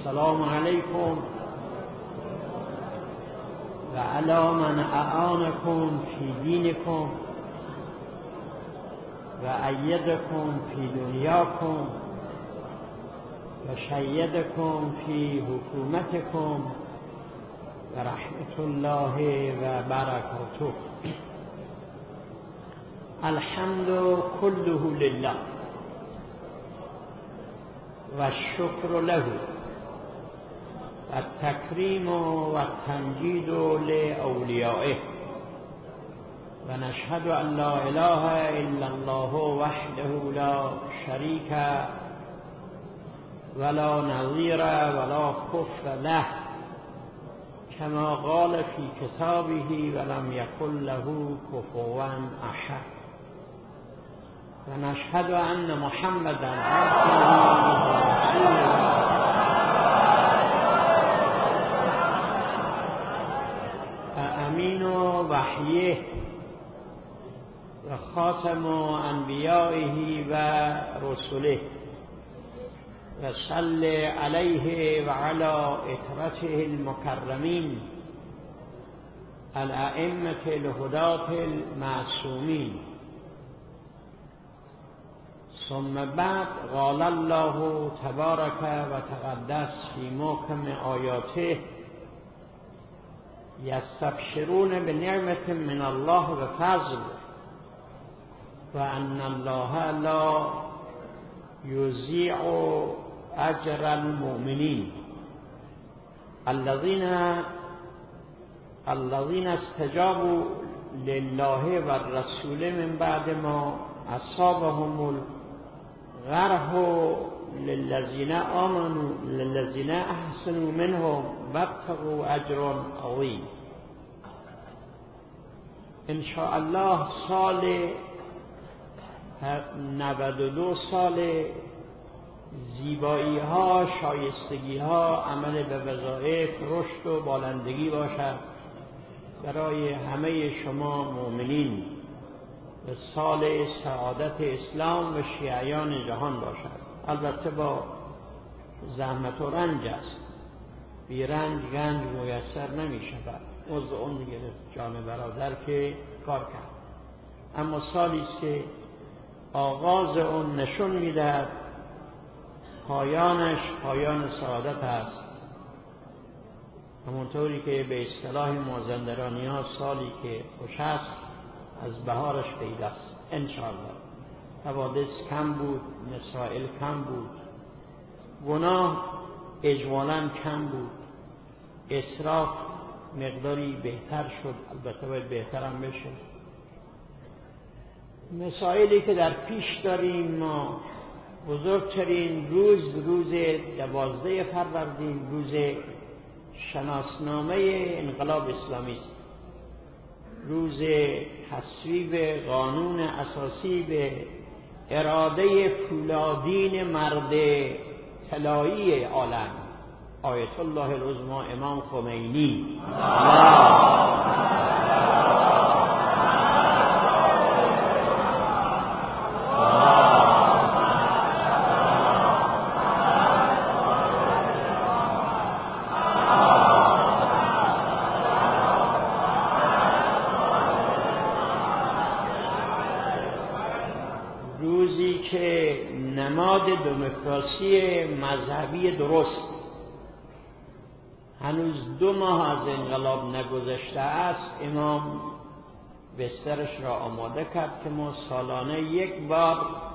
السلام علیکم و علی من اعانکم فی دینکم و ایدکم فی دنیاکم و شیدکم فی حکومتکم و رحمت الله و برکاته. الحمد كله لله و الشکر له و التکریم و التمجید لأولیائه و نشهد ان لا اله الا الله وحده لا شریک ولا نظیر ولا کفر له كما قال في كتابه ولم يكن له كفوا احد و نشهد ان محمدا عبده ورسوله و امین وحیه و خاتم انبیائه و رسله و صل علیه و علی اطرته المکرمین الائمة الهداة المعصومین. ثم بعد قال الله تبارک و تقدس فی محکم آیاته یستبشرون بنعمة من الله و فضل و ان الله لا یضیع اجر المؤمنین الذين استجابوا لله والرسول من بعد ما اصابهم الغرح للذين آمنوا للذين احسنوا منهم وابتغوا اجر عظیم. ان شاء الله سال 92 سال زیبایی ها، شایستگی ها، عمل به وظایف، رشد و بالندگی باشد برای همه شما مؤمنین و سال سعادت اسلام و شیعیان جهان باشد. البته با زحمت و رنج است، بی رنج گنج میسر نمی شود. عضو اون گرفت جان برادر که کار کرد، اما سالی است که آغاز اون نشون میدهد پایانش پایان سعادت است، همونطوری که به اصطلاح مازندرانی ها سالی که خوش است از بهارش پیداست. انشاءالله حوادث کم بود، مسائل کم بود، گناه اجمالاً کم بود، اسراف مقداری بهتر شد، البته باید بهتر هم بشه. مسائلی که در پیش داریم، ما بزرگترین روز 12 فروردین، روز شناسنامه انقلاب اسلامی است، روز تصویب قانون اساسی به اراده فولادین مرد طلایی عالم، آیت الله العظمی امام خمینی. روزی که نماد دموکراسی مذهبی درست، هنوز 2 ماه از انقلاب نگذشته است، امام بسترش را آماده کرد که ما سالانه 1 بار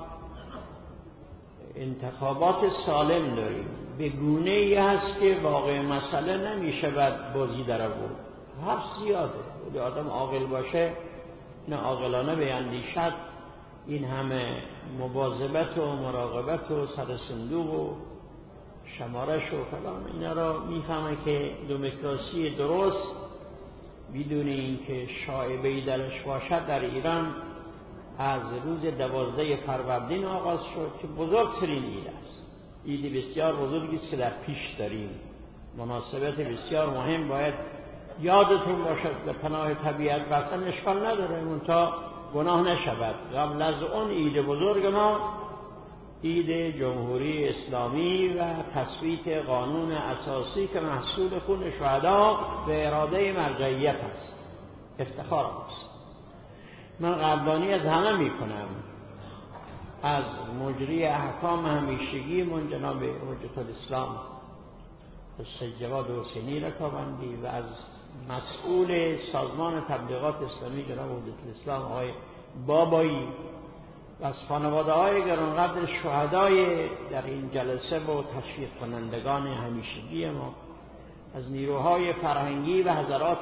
انتخابات سالم داریم. به گونه ای هست که واقع مسئله نمیشه بعد بازی در آورد. حرف زیاده، ولی آدم عاقل باشه، نه عاقلانه بیندیشد، این همه مواظبت و مراقبت و سر صندوق و شمارش و فلان اینا را میفهمه که دموکراسی درست بدون اینکه شایبه‌ای درش باشد در ایران از روز 12 فروردین آغاز شد که بزرگترین عید است. عید بسیار بزرگی است که در پیش داریم، مناسبت بسیار مهم. باید یادتون باشد به پناه طبیعت بستن اشکال نداره، منتها گناه نشود. قبل از اون عید بزرگ ما عید جمهوری اسلامی و تصویت قانون اساسی که محصول خون شهدا به اراده مرجعیت است. افتخار است. من قدردانی از همه میکنم، از مجری احکام همیشگی من جناب حجت الاسلام سید جواد حسینی رکابندی و از مسئول سازمان تبلیغات اسلامی جناب حجت الاسلام آقای بابایی و از خانواده های گرانقدر شهدای در این جلسه و تشویق کنندگان همیشگی ما، از نیروهای فرهنگی و حضرات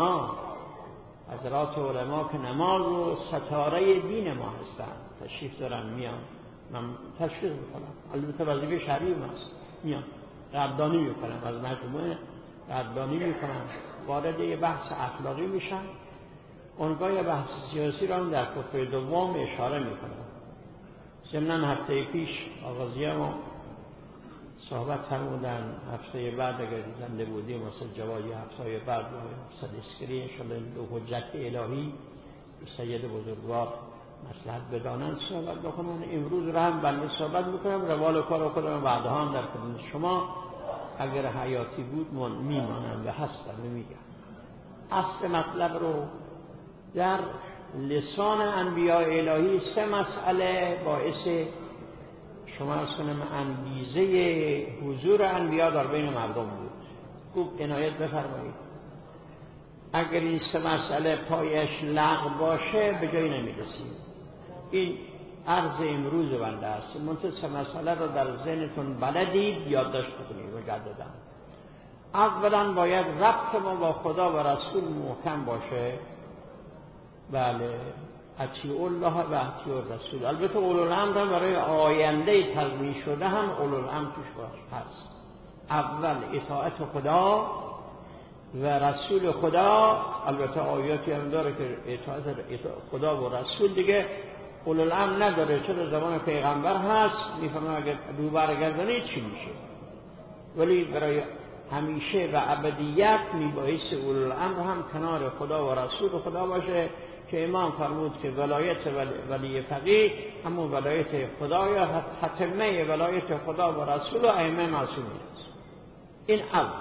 علما که نماز و ستاره دین ما هستند تشریف دارن میان، من تشویق میکنم، البته وظیفه شرعی است، میان قدردانی میکنم، از مجموعه قدردانی میکنم، وارد یه بحث اخلاقی میشن. اونگاه بحث سیاسی را هم در خطبه دوم اشاره میکنم. ضمناً هفته پیش آغازیه ما صحبت فرمودن هفته بعد اگر زنده بودیم مثل جوایی هفته بعد صدیسکری انشاءالله دو حجت الهی سید بزرگوار مصلحت بدانند صحبت بکنن. امروز را هم بنده صحبت میکنم، روال کار خودم بعدها هم در خدمت شما اگر حیاتی بود میمانم و هستم میگم. اصل مطلب رو در لسان انبیاء الهی سه مسئله باعث شما کنم انگیزه حضور انبیاء در بین مردم بود. خوب عنایت بفرمایید. اگر این سه مسئله پایش لغو باشه به جایی نمیرسیم. این عرض امروز بنده است. منتها سه مسئله رو در ذهنتون بلدید یادداشت بکنید مجددا. اولا باید ربط ما با خدا و رسول محکم باشه. بله، اطیعوا الله و اطیعوا الرسول. البته اولوالامر برای آینده تضمین شده هم اولوالامر توش هست. اول اطاعت خدا و رسول خدا. البته آیاتی هم داره که اطاعت خدا و رسول دیگه اولوالامر نداره، چرا زمان پیغمبر هست میفهمم اگر رو برگردانی چی میشه، ولی برای همیشه و ابدیت میبایست اولوالامر هم کنار خدا و رسول خدا باشه که امام فرمود که ولایت ولی فقیه همون ولایت خدا یا حتمه ولایت خدا و رسول و ائمه معصومین است. این اول.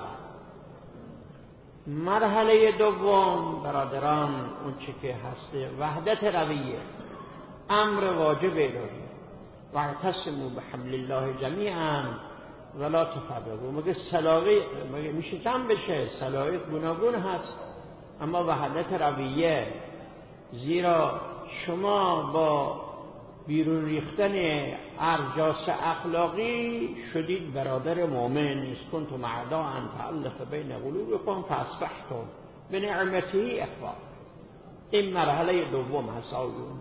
مرحله دوم برادران اون چه که هست وحدت رویه، امر واجب الهی. واعتصموا بحبل الله جمیعا ولا تفرقوا. مگه میشه جمع بشه؟ سلایق گوناگون هست، اما وحدت رویه، زیرا شما با بیرون ریختن ارجاس اخلاقی شدید برادر مؤمن. کنتم اعداء فالف بین قلوبکم فاصبحتم بنعمته اخوان. این مرحله دوم هست.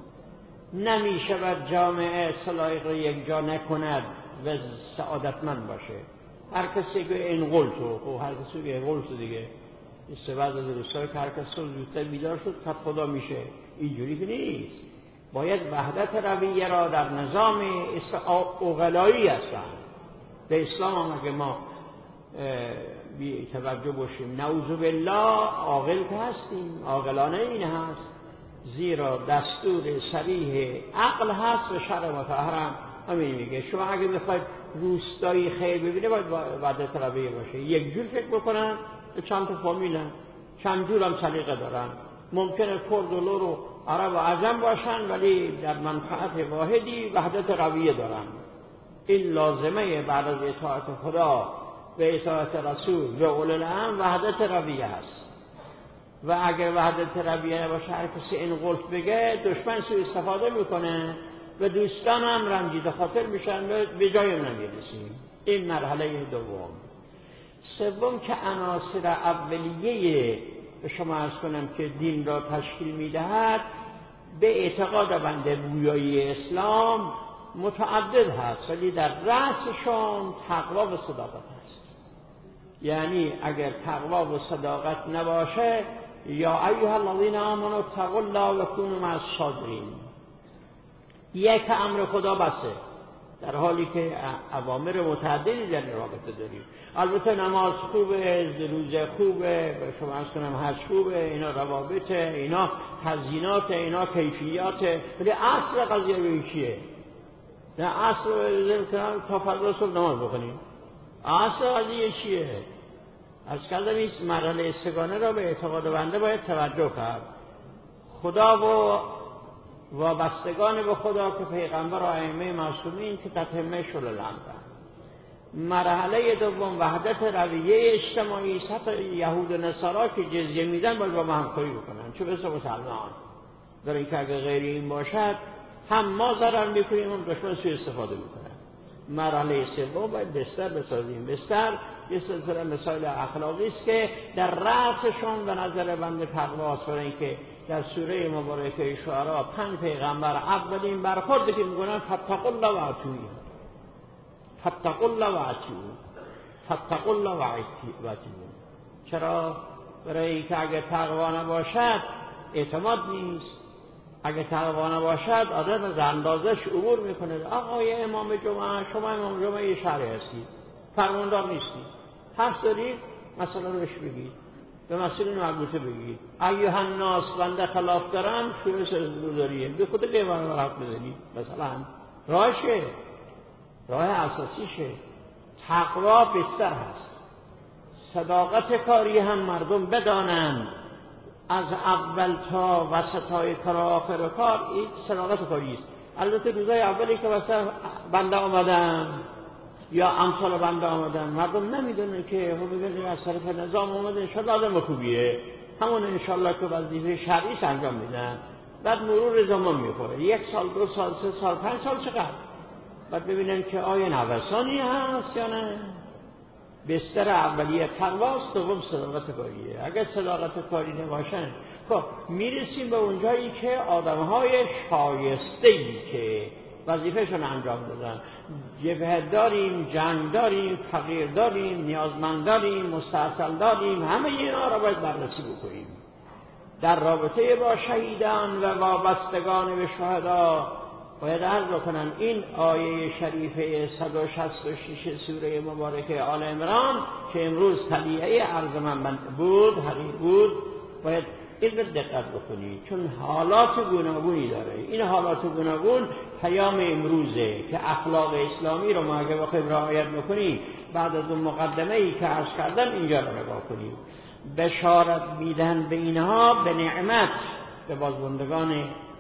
نمی شود جامعه سلایق را یک جا نکند و سعادتمند باشه. هر کسی که این قلتو و هر کسی که قلتو دیگه استفاده از دوستای که هر کسی زودتر بیدار شد که خدا میشه. اینجوری که نیست. باید وحدت رویه را در نظام عقلایی هستن. به اسلام هم اگه ما بی توجه باشیم نعوذ بالله عاقل که هستیم، عاقلانه این هست، زیرا دستور صریح عقل هست و شرع مطهر همین میگه. شما اگه بخواید روستایی خیر ببینه باید وحدت رویه باشه. یک جور فکر بکنن، چند تا فامیلن، چند جور هم سلیقه دارن، ممکنه کرد و لور و عرب و عجم باشن ولی در منفعت واحدی وحدت رویه دارن. این لازمه بعد از اطاعت خدا و اطاعت رسول و اولوالامر وحدت رویه است. و اگر وحدت رویه نباشه هر کسی این قلت بگه دشمن سوء استفاده میکنه و دوستان هم رنجیده خاطر میشن و به جای نمیرسیم. این مرحله دوم. سوم که عناصر اولیه به شما عرض کنم که دین را تشکیل میدهد به اعتقاد بنده گویایی اسلام متعدد هست، ولی در رأسشون تقوا و صداقت هست. یعنی اگر تقوا و صداقت نباشه، یا ایها الذین آمنوا اتقوا الله و کونوا مع الصادقین، یک امر خدا بسه، در حالی که اوامر متعددی در این رابطه داریم. البته نماز خوبه، روزه خوبه، به شما عرض کنم حج خوبه، اینا روابطه، اینا تزیینات، اینا کیفیات، ولی اصل قضیه چیه؟ نه اصل رو بریزیم کنار تا فردا صبح نماز بخونیم. اصل قضیه چیه؟ از کردم این مرحله سگانه را به اعتقاد بنده باید توجه کرد. خدا و وابستگان به خدا که پیغمبر و ائمه معصومین که تتمه شلالندن. مرحله دوم وحدت رویه اجتماعی، حتی یهود و نصارا که جزیه میدن باید با ما همکاری بکنن، چون مثل مسلمان داره که اگه غیر این باشد هم ما ضرر میکنیم هم دشمن سوء استفاده میکنن. مرحله سوم باید بستر بسازیم. بستر یه سلسله مسائل اخلاقی است که در رأسشون به نظر بنده تقواست، برای اینکه در سوره مبارکه شعراء 5 پیغمبر اولین برخوردی که میکنن فاتقوا الله و اطیعون، فاتقوا الله و اطیعون، فاتقوا الله و اطیعون. چرا؟ برای اینکه اگه تقوا نباشد اعتماد نیست. اگه تقوا نباشد آدم از اندازش عبور میکنه. آقای امام جمعه، شما امام جمعه یه شهری هستید، فرماندار نیستید، حرف دارید مسئله رو بهش بگید، به مسئله مربوطه بگید. ایها الناس بنده خلاف دارم، شروع سرزداریه به خود قیوان رو حرف بزنید. مثلا راهشه، راه اساسیشه. تقوا بستر هست. صداقت کاری هم مردم بدانند، از اول تا وسطای کار و آخر کار این صداقت کاری است. البته روزای اولی که واسه بنده آمدن یا امثال بنده آمدن، مردم نمیدونن که ببینید از طرف نظام اومده انشالله آدم خوبیه، همون انشالله که وظیفه شرعیش انجام میدن. بعد مرور زمان میخوره، 1 سال 2 سال 3 سال 5 سال چقدر، بعد ببینن که آیا نوسانی هست یا نه. بستر اولیه تقواست، دوم صداقت کاریه. اگر صداقت کاری نباشن خب میرسیم به اونجایی که آدمهای شایسته‌ای که وظیفهشون انجام دادن، جبهه داریم، جنگ داریم، فقیر داریم، نیازمند داریم، مستحصل داریم، همه اینا را باید بررسی بکنیم. در رابطه با شهیدان و وابستگان به شهدا باید عرض بکنم این آیه شریفه 166 سوره مبارکه آل عمران که امروز طلیعه عرض من بود، حقیق بود، باید این رو دقت بکنید، چون حالات گوناگونی داره. این حالات گوناگون پیام امروزه که اخلاق اسلامی رو ما اگه بخوایم رعایت بکنیم، بعد از اون مقدمه‌ای که عرض کردم اینجا رو نگاه کنیم. بشارت میدن به اینها به نعمت، به بازماندگان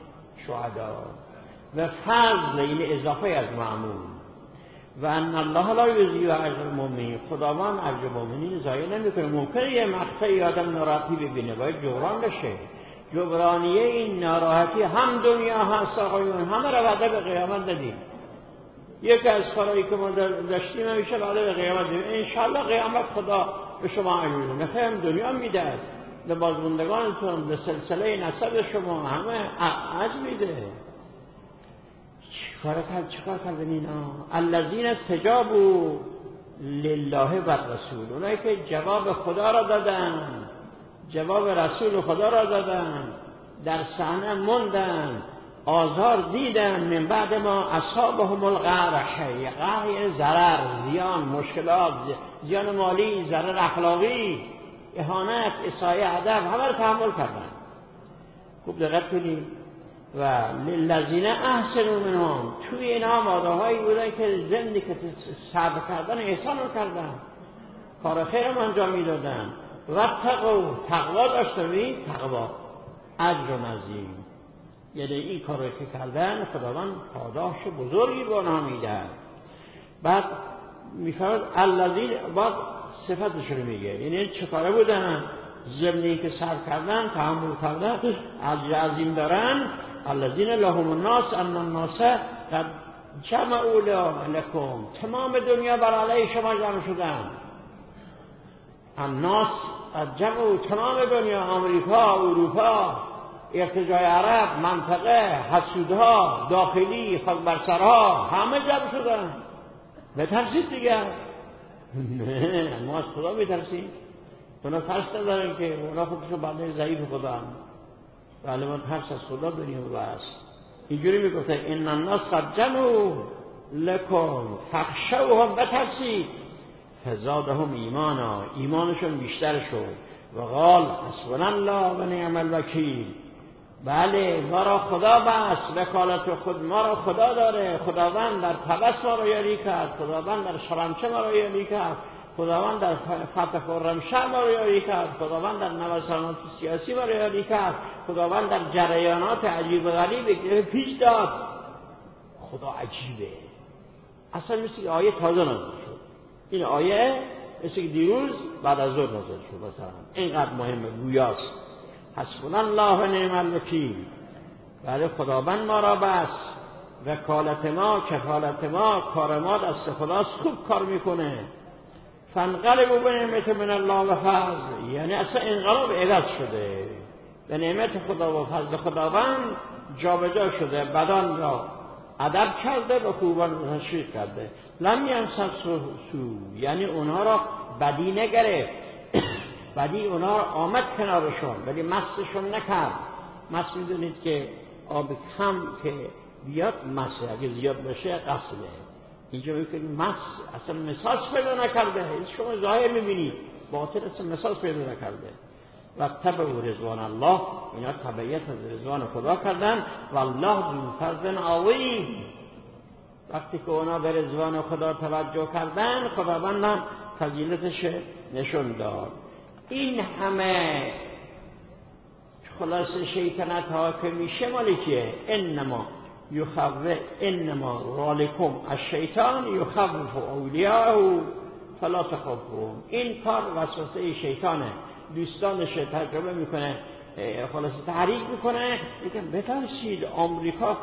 شهدا و فضل، این اضافه از معمول. و ان الله لا یضیع اجر المؤمنین، خداوند اجر مؤمنین ضایع نمیکنه. ممکنه یه مقطعی آدم ناراحتی ببینه، باید جبران بشه. جبرانیه این ناراحتی هم دنیا هست آقایون، همه رو وعده به قیامت ندیم. یکی از کارهایی که ما داشتیم همیشه وعده به قیامت دیم، انشالله قیامت خدا به شما اجر میده. هم دنیا میده، به بازماندگانتون، به سلسله نسب شما همه اجر میده. چیکار کردن اینا؟ الذین استجابوا لله و الرسول، اونایی که جواب خدا را دادن، جواب رسول خدا را دادن، در صحنه موندن، آزار دیدن. من بعد ما اصابهم القرح، قرح ضرر، زیان، مشکلات، زیان مالی، ضرر اخلاقی، اهانت، اساءه ادب، همه رو تحمل کردن. خوب دقت کنید. و للذین احسنوا منهم، توی اینا ماده‌هایی بودن که زندگی که صبر کردن، احسان رو کردن، کار خیر هم انجام میدادن. و تقوا داشتن، تقوا اجر عظیم، یعنی این کار رو که کردن خداوند پاداش بزرگی به آنها میده. بعد میفرماید الذین، بعد صفتش رو میگه، یعنی چه کاره بودن؟ زمینی که صبر کردن، تحمل کردن، اجر عظیم دارن. الذین لهم الناس ان الناس قد جمعوا لكم، تمام دنیا بر علیه شما جمع شدن. الناس قد جمعوا، تمام دنیا، آمریکا، اروپا، ارتجاع عرب، منطقه، حسودها، داخلی، خاک بر سرها، همه جمع شدن. بترسید دیگه. نه، ما از خدا میترسیم. اونا ترس ندارن که اونا خودشون بنده ضعیف خدا هم، ولی ما ترس از خدا داریم. و بس اینجوری میگفته ان الناس قد جمعوا لکم فخشوهم، بترسید. فزادهم ایمانا، ایمانشون بیشتر شد. و قال حسبنا الله و نعم الوکیل، بله ما را خدا بست، وکالت خود ما را خدا داره. خداوند در طبس ما را یاری کرد، خداوند در شرمچه ما را یاری کرد، خداوند در فتح خرمشهر ما را یاری کرد، خداوند در نوسانات سیاسی ما را یاری کرد، خداوند در جریانات عجیب و غریب پیش داد. خدا عجیبه. اصلا مثل که آیه تازه نازل شد. این آیه مثل که دیروز بعد از ظهر نازل شد. مثلا اینقدر مهمه، گویاست. حسبنا الله و نعم الوکیل. بله خداوند ما را بس، وکالت ما، کفالت ما، کار ما دست خداست، خوب کار میکنه. فانقلبوا بنعمت من الله و فضل، یعنی اصلا انقلاب عوض شده به نعمت خدا و فضل خداوند، جابجا شده. بدان را ادب کرده و خوبان را تشویق کرده. لم یمسس سو، یعنی اونها را بدی نگرفت، بدی اونها آمد کنارشون ولی مستشون نکرد. مست میدونید که آب کم که بیاد مسته، اگه زیاد باشه قصده. اینجا میکنید مست اصلا مساس پیدا نکرده. شما ظاهر میبینید، باطن اصلا مساس پیدا نکرده. و تبعوا رضوان الله، اینا تبعیت از رضوان خدا کردن. والله ذو فضل عظیم. وقتی که اونا به رضوان خدا توجه کردن، خداوند هم فضیلتش نشون داد. این همه خلاص شیطنت ها که میشه مالی که انما ذالکم الشیطان یخوف اولیاءه فلا تخافوهم. این کار وسوسه شیطانه، دوستانش تجربه میکنه، خلاص تحریک میکنه، میگه بترسید آمریکا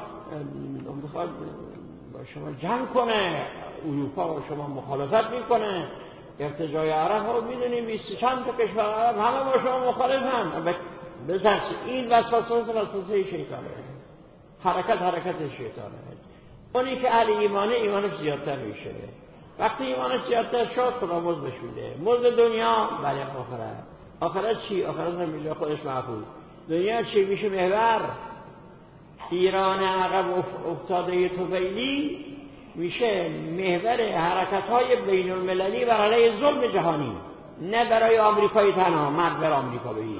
با شما جنگ کنه، اروپا با شما مخالفت میکنه، ارتجاع عرب ها میدونیم 20 چند تا کشور عرب همه با شما مخالفن. بترسید. این وسوسه شیطانه، حرکت شیطانه. اونی که اهل ایمانه، ایمانش زیادتر میشه. وقتی ایمانش زیادتر شد خدا مزدش میده. مزد دنیا برای آخرت چی؟ آخرت نمیشه خودش محفوظ. دنیا چی میشه؟ محور. ایران عقب افتاده طفیلی میشه محور حرکت‌های بین المللی بر علیه ظلم جهانی، نه برای آمریکایی تنها. مرد بر آمریکا بگید.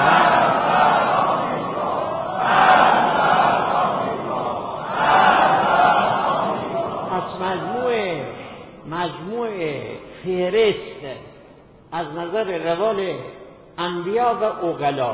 پس مجموعه فهرست از نظر روال انبیا و عقلا،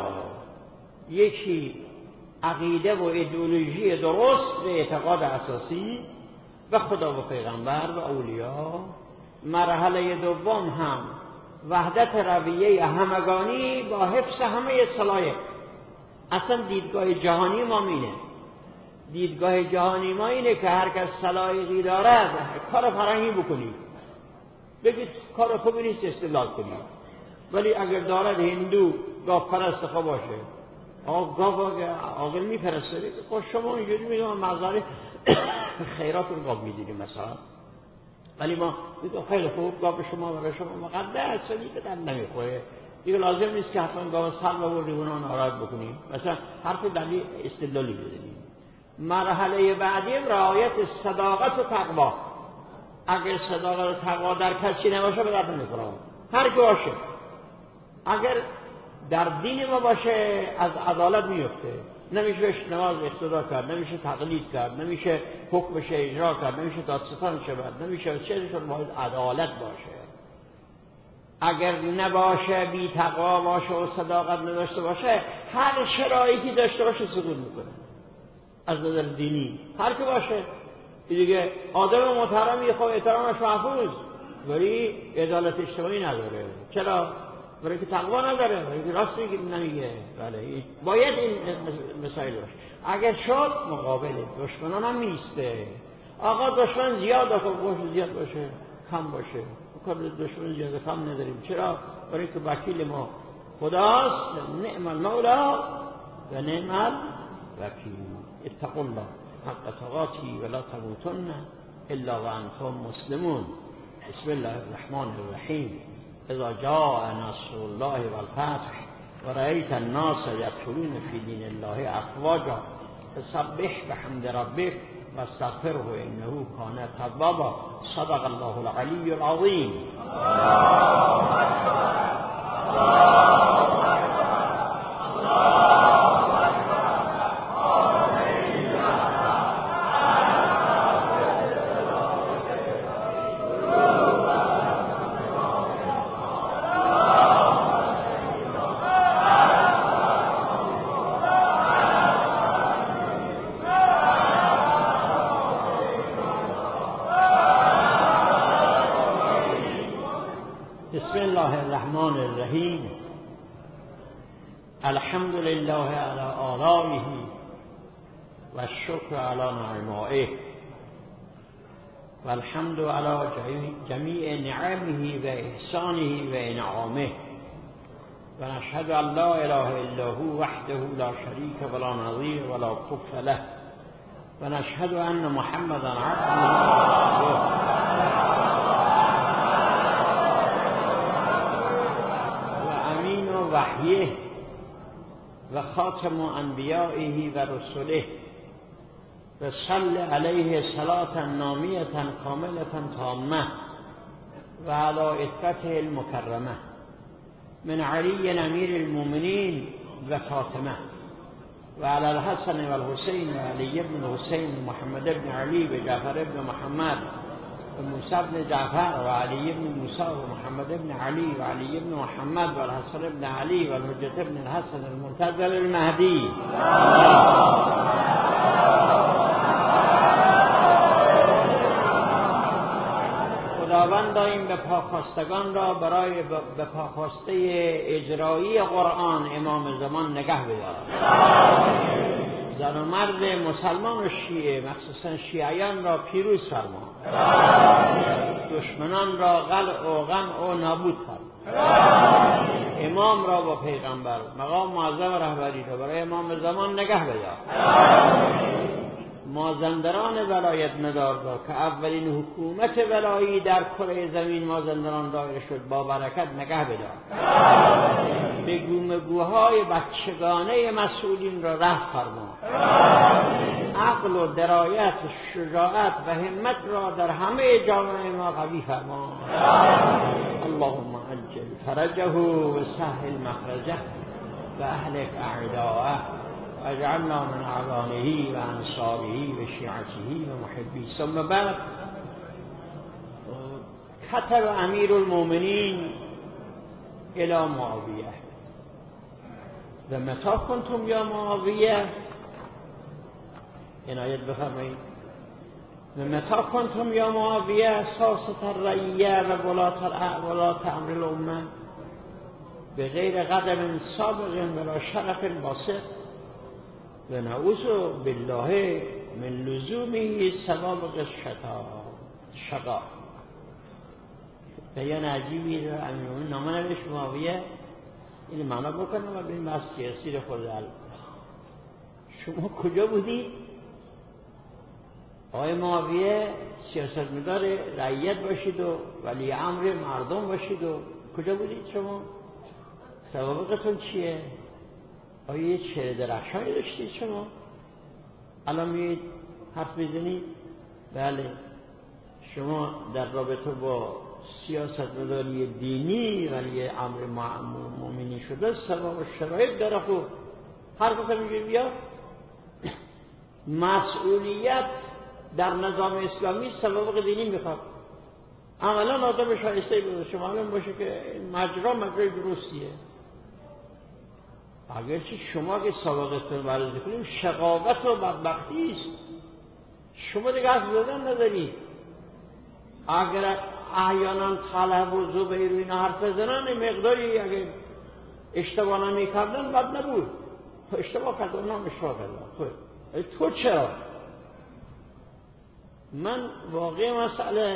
یکی عقیده و ایدئولوژی درست و اعتقاد اساسی و خدا و پیغمبر و اولیاء. مرحله دوم هم وحدت رویه همگانی با حفظ همه صلاح. اصلا دیدگاه جهانی ما اینه. دیدگاه جهانی ما اینه که هر کس صلاحی دارد کار فرهنگی بکنید، بگید کار خوبی نیست استدلال کنید. ولی اگر دارد هندو گاو پرست خواه باشه، گاو عاقل میپرسته، خب شما اینجوری میگم مزاره خیرات رو گاو میدیدیم مثلا، ولی ما میگم خیلی خوب گاو شما برای شما مقدس، ولی به دم نمیخوره، دیگه لازم نیست که حتما گاو سر ببردی اونا ناراحت بکنیم، مثلا حرف دلیل استدلالی بزنیم. مرحله بعدی رعایت صداقت و تقوا. اگر صداقت و تقوا در کسی نباشه به درد نمیخوره، هر کی باشه. اگر در دین ما باشه از عدالت میفته، نمیشه بهش نماز اقتدا کرد، نمیشه تقلید کرد، نمیشه حکمش اجرا کرد، نمیشه دادستان شود، نمیشه چیزشون باید عدالت باشه. اگر نباشه، بی تقوا باشه و صداقت نداشته باشه، هر شرایطی داشته باشه سقوط میکنه از نظر دینی. هر که باشه دیگه آدم محترمی، خب احترامش محفوظ، ولی عدالت اجتماعی نداره. چرا؟ برای که تقوا نداره، برای که راست نمیگه. بله باید این مسائل باشه. اگر شد مقابل دشمنان هم نیسته. آقا دشمن زیاد باشه، زیاد باشه، کم باشه، کار دشمن زیاد کم نداریم. چرا؟ برای که وکیل ما خداست. نعم المولا و نعم الوکیل. اتقوا الله حق تقاته ولا تموتن الا وانتم مسلمون. بسم الله الرحمن الرحیم. اذا جاء نصر الله والفتح ورأيت الناس يدخلون في دين الله افواجا فسبح بحمد ربك واستغفره انه كان توابا. صدق الله العلي العظيم. بسم الله الرحمن الرحیم. الحمد لله علی آلائه و الشکر علی نعمائه و الحمد علی جمیع نعمه و احسانه و انعامه و نشهد ان لا اله الا هو وحده لا شریک ولا نظیر ولا کفو له و نشهد ان محمدا عبده و رسوله و امین وحیه و خاتم انبیائه و رسله و صل علیه صلاة نامیة کاملة تامة و علی عترته المکرمه من علی امیر المؤمنین و فاطمه و علی الحسن و الحسین و علی ابن الحسین و محمد ابن علی و جعفر ابن محمد و موسی ابن جعفر و علی ابن موسی و محمد ابن علی و علی ابن محمد و الحسن ابن علی و الحجة ابن الحسن المنتظر المهدی. خداوندا این به پاخواستگان را برای به پاخواسته اجرایی قرآن امام زمان نگه بدار. زن و مرد مسلمان و شیعه مخصوصا شیعیان را پیروز فرما. دشمنان را قلع و غمع و نابود فرما. امام را با پیغمبر مقام معظم رهبری را برای امام زمان نگه بدار. مازندران ولایت مدار را که اولین حکومت ولایی در کره زمین مازندران دایر شد با برکت نگه بدار. به گومگوهای بچگانه مسئولین را رفع فرما. عقل و درایت شجاعت و همت را در همه جامعه ما قوی فرما. اللهم عجل فرجه و سهل مخرجه و اهلک اعداءه اجعلنا من اعوانه و انصاره و شیعته و محبی. ثم بعد كتب امیر المؤمنین الى معاویه و متى کنتم یا معاویه، عنایت بفرمایید، و متى کنتم یا معاویه ساسة الرعیه و ولات امر الامه بغیر قدم سابق ولا شرف باسط و نعوذ بالله من لزومه سوابق شقا. بیان عجیبی رو امیرالمومنین نامه نوشت معاویه. این معنا بکنم و ببین بحث سیاسی رو خود شما کجا بودید؟ آقای معاویه سیاستمدار رعیت باشید و ولی امر مردم باشید و کجا بودید شما؟ سوابقتون چیه؟ آیا یه چهره درخشانی داشتید شما؟ الان میید حرف میزنید؟ بله شما در رابطه با سیاستمداری دینی ولی امر مؤمنی شده سبب و شرایط داره. خوب هر کسی میگه بیا مسئولیت در نظام اسلامی سبب دینی میخواد. اولا آدم شایسته باشه، شما معلوم باشه که مجرای درستیه. اگرچه شما که سابقتون رو بررسی کنیم شقاوت و بدبختی است، شما دیگه حرف زدن ندارید. اگر احیانا طلب و زبیر و اینا حرف زدن مقداری اگه اشتباه نمی‌کردن بد نبود. تو اشتباه کردن هم اشتباه کردن. تو چرا؟ من واقعا مسئله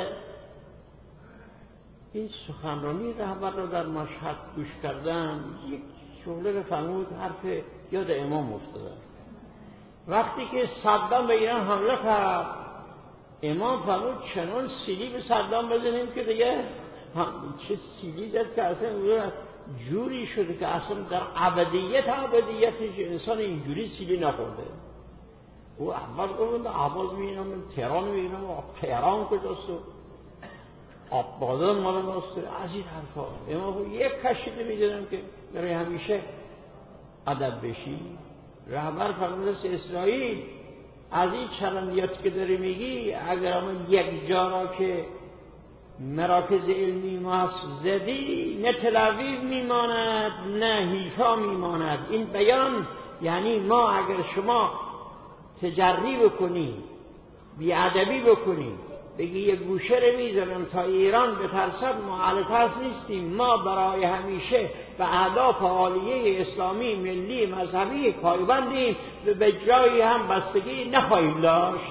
این سخنرانی رهبر رو در مشهد گوش کردم، یک شغله رو فرمود حرف یاد امام افتاده. وقتی که صدام به ایران حمله کرد امام فرمود چنان سیلی به صدام بزنیم که دیگه چه سیلی داد که اصلا جوری شده که اصلا در ابدیتش انسان اینجوری سیلی نخورده. او اول گفت عباس میبینم تهران میبینم تهران کجاست و آبادان مال ماست از این حرفا. امام یک کشیده میدونم که برای همیشه ادب بشی. رهبر فرمود اسرائیل از این چرندیات که داری میگی اگر همون یک جا را که مراکز علمی ما زدی نه تل‌آویو میماند نه حیفا میماند. این بیان یعنی ما اگر شما تجری بکنی بیادبی بکنی بگی یه گوشه رو میذارم تا ایران بترسد، ما اهل ترس نیستیم. ما برای همیشه به اهداف عالیه اسلامی، ملی، مذهبی پایبندیم و به جایی هم بستگی نخواهیم داشت.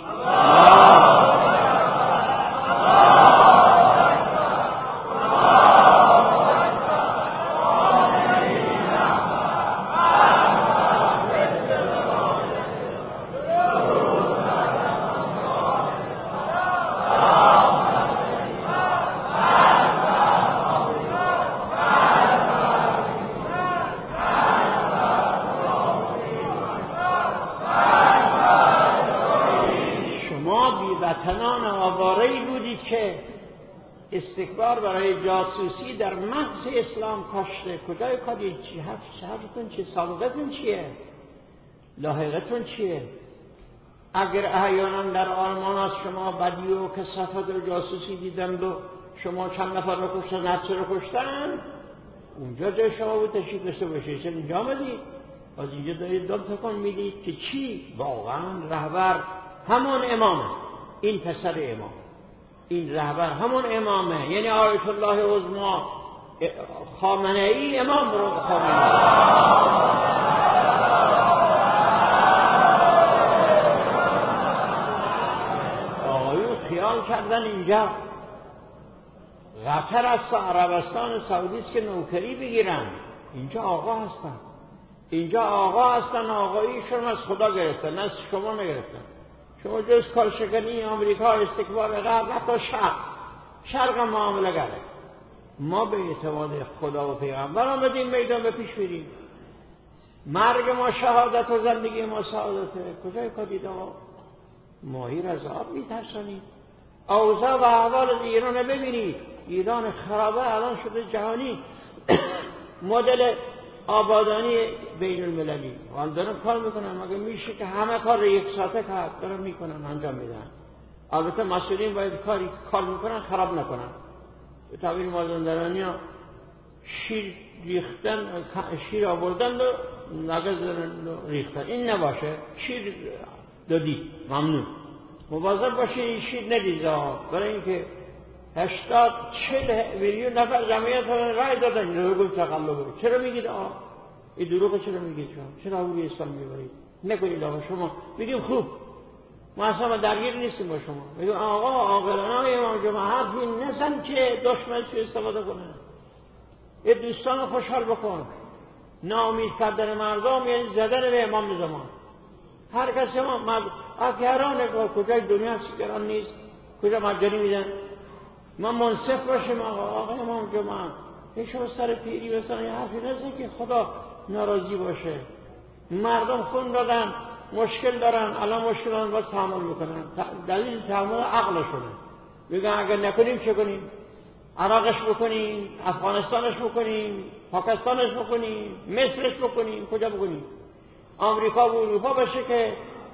استکبار برای جاسوسی در مغز اسلام کاشته. کجای کاری؟ حرفتون چیه؟ سابقتون چیه؟ لاحقتون چیه؟ اگر احیانا در آلمان از شما بدی و کثافت و جاسوسی دیدن و شما چند نفر رو کشتن، نفس رو کشتن، اونجا جای شما بود تشریف داشته باشید. چرا اینجا آمدید؟ از اینجا دارید دم تکان میدید که چی؟ واقعا رهبر همون امامه، این پسر امام، این رهبر همون امامه، یعنی آیت الله عظمی خامنه ای امام رو خامنه آقایون خیال کردن اینجا قطر است، عربستان سعودی است که نوکری بگیرن. اینجا آقا هستن، اینجا آقا هستن، آقاییشون از خدا گرفتن، نه شما نگرفتن. شما جز کارشکنی آمریکا، استکبار غرب، حتی شرق معامله گره. ما به اعتماد خدا و پیغمبر آمدیم میدان به پیش میریم. مرگ ما شهادت و زندگی ما سعادته. کجای کادید آقا؟ ماهی از آب میترسانید. اوضاع و احوال ایران ببینید. ایران خرابه الان شده جهانی. مدل آبادانی بین المللی وان دارن کار میکنن. مگه میشه که همه کار رو یک ساعته دارن میکنن، انجام میدن؟ البته مسئولین باید کار میکنن خراب نکنن. به تعبیر مازندرانی ها شیر ریختن، شیر آوردن و نگز ریختن، این نباشه. شیر دادی ممنون، مواظب باشید این شیر ندیزه. برای اینکه 80-40 میلیون نفر جمعیت رای دادن این رو تقلب برید. چرا میگید این دروغه؟ چرا میگید چرا روی اسلام میبرید؟ نکنید آقا. شما بگیم خوب، ما اصلا درگیر نیستیم با شما. بگیم آقا عاقلانه امام جمعه حرفی نزن که دشمنش استفاده کنه. یه دوستان خوشحال بکن. ناامید کردن مردم یعنی زدن به امام زمان. هر کسی ما افیران کجای دنیا هست گران نیست، کجا مجانی میدن. ما منصف باشیم آقا امام جمعه این شما سر پیری بسن یه حرفی نزن که خدا ناراضی باشه. مردم خون دادن، مشکل دارن، الان مشکل دارن باید تحمل میکنن. دلیل تحمل عقلشونه. بگن اگر نکنیم چه کنیم؟ عراقش بکنیم، افغانستانش بکنیم، پاکستانش بکنیم، مصرش بکنیم، کجا بکنیم؟ آمریکا و اروپا باشه که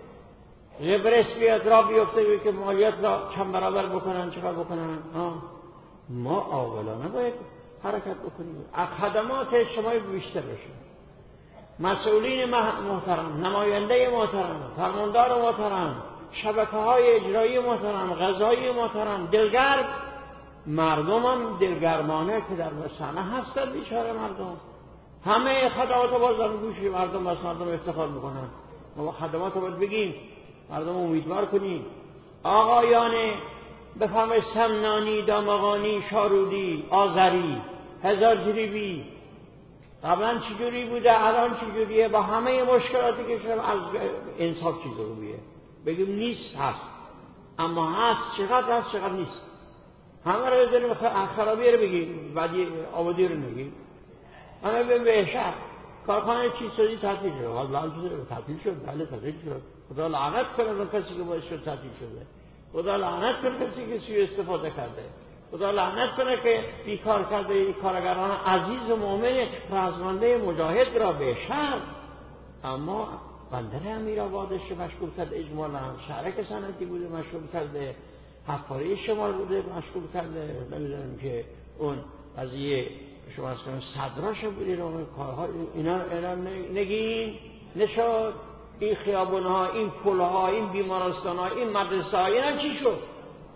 غبرس بیاد را بیفته که مالیات را چند برابر بکنن، چقدر بکنن. ما عاقلانه باید حرکت بکنیم. خدمات اجتماعی بیشتر بشه. مسئولین محترم، نماینده محترم، فرماندار محترم، شبکه‌های اجرایی محترم، غذایی محترم، دلگرم. مردم هم دلگرمانه که در صحنه هستن بیچاره مردم. همه خدمات بازم گوشی مردم بس مردم افتخار میکنن. ما خدمات رو باید بگیم، مردم امیدوار کنیم. آقایان بفهمه سمنانی، دامغانی، شارودی، آذری، هزار جریبی قبلا چجوری بوده، الان چجوریه، با همه مشکلاتی که شما از انصاف چیزی بگیم نیست، هست. اما هست، چقدر هست چقدر نیست. همه رو بذاریم خرابی رو بگیم، بعدی آبادی رو نگیم. همه به شهر کارخانه چیزسازی تعطیل شد. والله تعطیل شد، بله تعطیل شد. خدا لعنت کنه اون کسی که باعث شد تعطیل شده. خدا لعنت کنه کسی که سوء استفاده کرده. خدا لعنت کنه که بیکار کرده کارگران عزیز و مؤمن رزمنده مجاهد را به شهر. اما بندر امیرآبادش مشغول کرده، اجمالا شهرک صنعتی بوده مشغول کرده، حفاره شمال بوده مشغول کرده. نمیدونم که اون قضیه شما اصلا صدراش بودید اون کارها اینا نگین نشد. این خیابونها، این پلها، این بیمارستانها، این مدرسه‌ها اینا چی شد؟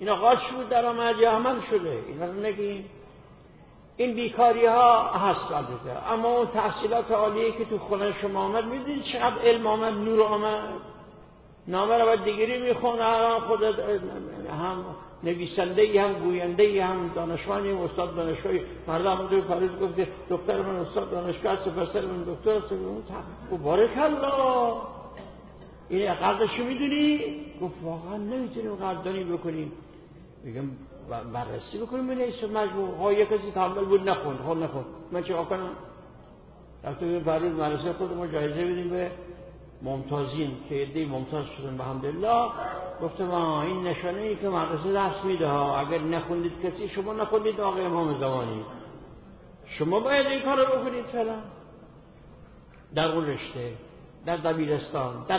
اینا قاچ بود در آمد یا عمل شده؟ اینا رو نگیم. این بیکاری ها هست البته، اما اون تحصیلات عالیه که تو خونه شما آمد، میدونید چقدر علم آمد، نور آمد. نامه رو باید دیگری میخونه، خودت هم نویسنده‌ای هم گوینده‌ای هم دانشمندی هم استاد دانشگاهی. مردم رو پاریس گفته دکتر من استاد دانشگاه است، پسر من دکتر است. بارک الله. این قدرشو میدونی؟ گفت واقعا نمیتونیم قدردانی بکنیم. میگم بررسی بکنیم بنویسیم مجموع. ها یک کسی تحمل بود نخوند. من چه کنم؟ رفتم این پاریس مدرسه خودمون جایزه بدیم به ممتازین که عده‌ای ممتاز شدن الحمدلله. گفتم این نشانه ای که مدرسه درس میده ها. اگر نخوندید کسی، شما نخوندید آقای امام زمانی، شما باید این کار رو بکنید فعلا. در اون رشته، در دبیرستان، در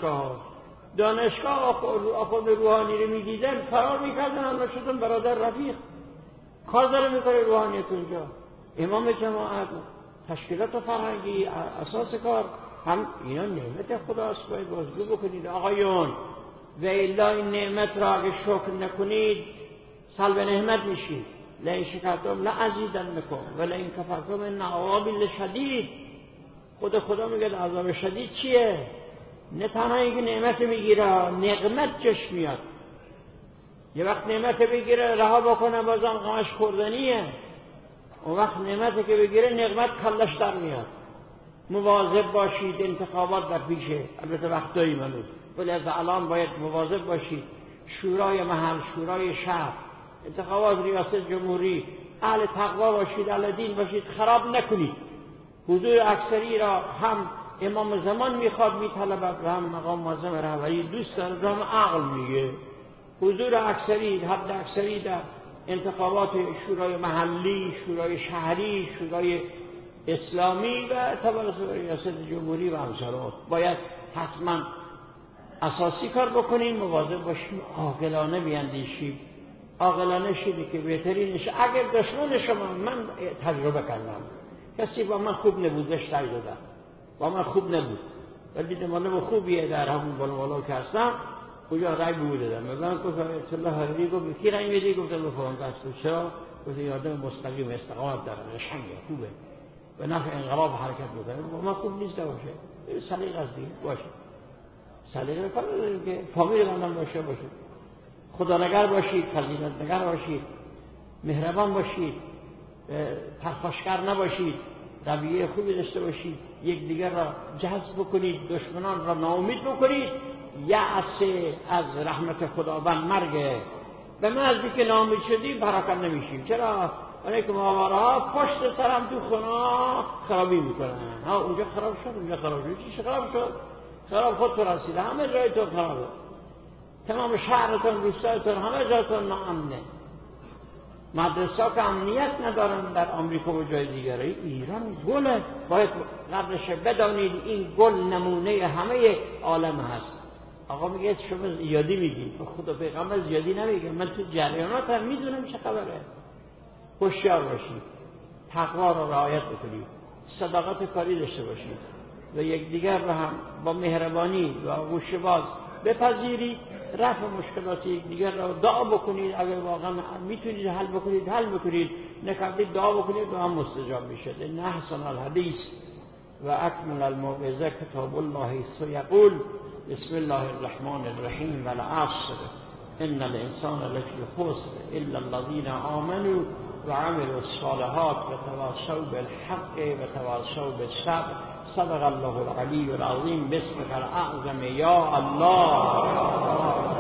دانشگاه آخوند روحانی رو میدیدن فرار میکردن، الله شدن برادر رفیق. کار داره میکنه روحانیت اونجا. امام جماعت، تشکیلات فرهنگی، اساس کار هم اینا نعمت خداست، باید بازگو بکنید آقایون. و الا این نعمت را اگه شکر نکنید سلب نعمت میشید. لئن شکرتم لازیدنکم و لئن کفرتم ان عذابی لشدید. خدا میگه عذاب شدید چیه؟ نه تنها اینکه نعمت میگیره، نقمت جش میاد. یه وقت نعمت بگیره رها بکنه بازم غمش خوردنیه. اون وقت نعمت که بگیره نقمت کلش در میاد. مواظب باشید، انتخابات در پیشه، البته وقتایی منوز، ولی از الان باید مواظب باشید. شورای محل، شورای شهر، انتخابات ریاست جمهوری، اهل تقوا باشید، اهل دین باشید، خراب نکنید. حضور اکثری را هم امام زمان میخواد میطلبد و هم مقام معظم رهبری دوست داره و هم عقل میگه. حضور اکثری، حد اکثری در انتخابات شورای محلی، شورای شهری، شورای اسلامی و توسط ریاست جمهوری و امثال باید حتما اساسی کار بکنیم. مواظب باشیم، عاقلانه بیاندیشیم. عاقلانه شدی که بهترینش. اگر دشمن شما، من تجربه کردم، کسی با من خوب نبود بهش رای دادم، با من خوب نبود ولی دیدم خوبیه، در همون بالا که هستم اونجا رای بودم. من گفت الله حضوری گفت کی رای میدی؟ گفتم به فلان کس. چرا؟ گفت یادم مستقیم استقامت داره، قشنگه، خوبه، به نفع انقلاب حرکت میکنه. ما خوب نیست باشه، سلیقه است دیگه، باشه سلیقه کار داریم که فامیل بندم باشه، خدانگر باشید، فضیلت نگر باشید، مهربان باشید، پرخاشگر نباشید، رویه خوبی داشته باشید، یکدیگر را جذب بکنید، دشمنان را ناامید بکنید. یأس از رحمت خداوند مرگه. به محضی که ناامید شدیم پراکنده نمیشیم. چرا؟ برای که ماورا پشت سرم تو خونه خرابی میکنن. اونجا خراب شد، اونجا خراب شد، چیش خراب شد؟ خراب خود تو رسیده، همه جایتون خرابه، تمام شهرتون، روستایتون، همه جایتون ناامنه. مدرسه که امنیت ندارن در آمریکا و جای دیگره. ایران گله، باید قدرش بدانید. این گل نمونه همه عالم هست. آقا میگه شما زیادی میگی، خدا پیغمبر زیادی نمیگه. من تو جریانات هم میدونم چه خبره. هوشیار باشید، تقوا را رعایت بکنید، صداقت کاری داشته باشید و یکدیگر را هم با مهربانی و آغوش باز بپذیرید. رفع مشکلات یکدیگر را دعا بکنید. اگر واقعا میتونید حل بکنید، نکردید دعا بکنید و هم مستجاب میشه. ان احسن الحدیث و اکمل الموعظه کتاب الله سیقول بسم الله الرحمن الرحیم والعصر ان الانسان لفی خسر الا الذین آمنوا وعملوا الصالحات وتواصوا بالحق وتواصوا بالصبر. صدق الله العلی العظیم. بسمك الاعظم یا الله.